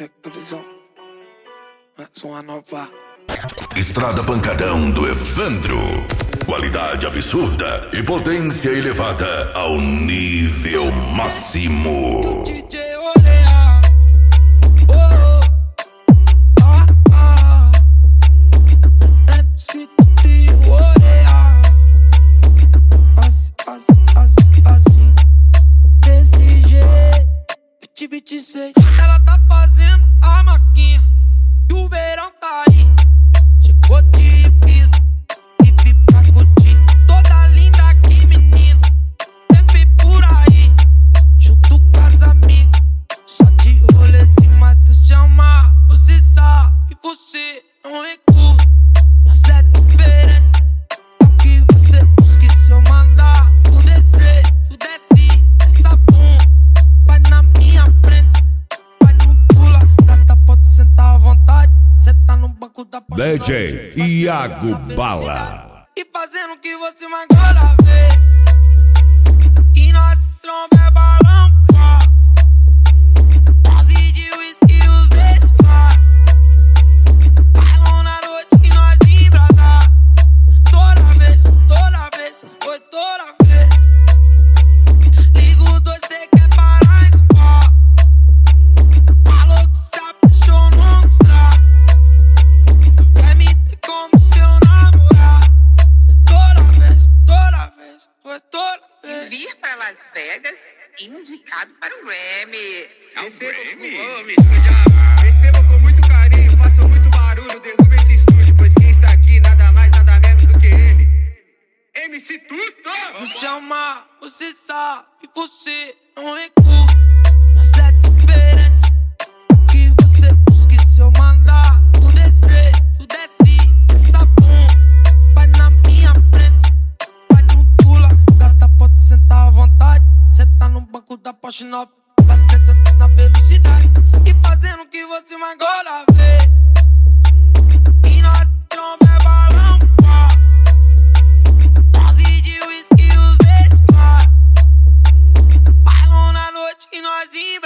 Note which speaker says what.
Speaker 1: Visão, mais uma nova.
Speaker 2: Estrada Pancadão do Evandro. Qualidade absurda e potência elevada ao nível máximo.
Speaker 1: DJ Olea, MC Olea, assim, desse jeito, 26. Ela tá fazendo a maquinha e o verão tá aí. Chegou de piso e vi pra curtir. Toda linda aqui, menina, sempre por aí, junto com as amigas, só de rolezinho. Mas se eu chamar, você sabe, você não recusa. Mas é diferente, é o que você busca. E se eu mandar tu descer, tu desce essa bunda, vai na minha frente, vai no pula. Gata, pode sentar à vontade, senta no banco da porta.
Speaker 2: DJ Iago Bala.
Speaker 1: E fazendo o que você mais gosta ver, que nós tromba é balão, pá. Dose de whisky e os dedos lá. Bailão na noite e nós embrasar. Toda vez, foi toda vez. Ligo 2, cê quer parar em spa. Falou que se apaixonou, mostrar. Quer me ter como seu namorado. Toda vez, foi toda vez.
Speaker 3: Vir para Las Vegas, indicado para o Grammy.
Speaker 4: Receba com muito carinho, façam muito barulho, derruba esse estúdio, pois quem está aqui nada mais, nada menos do que ele, MC Tuto!
Speaker 1: Se chamar, você sabe, você não recusa. Mas é diferente, o que você busca. E se eu mandar tu descer, tu desce essa bunda, vai na minha frente, vai no pula. Gata, pode sentar à vontade, senta no banco da Porsche 9, vai sentando na velocidade. E fazendo o que você mais gosta ver, e nós tromba é balão, pá. Dose de whisky e os dedos lá. Bailão na noite e nós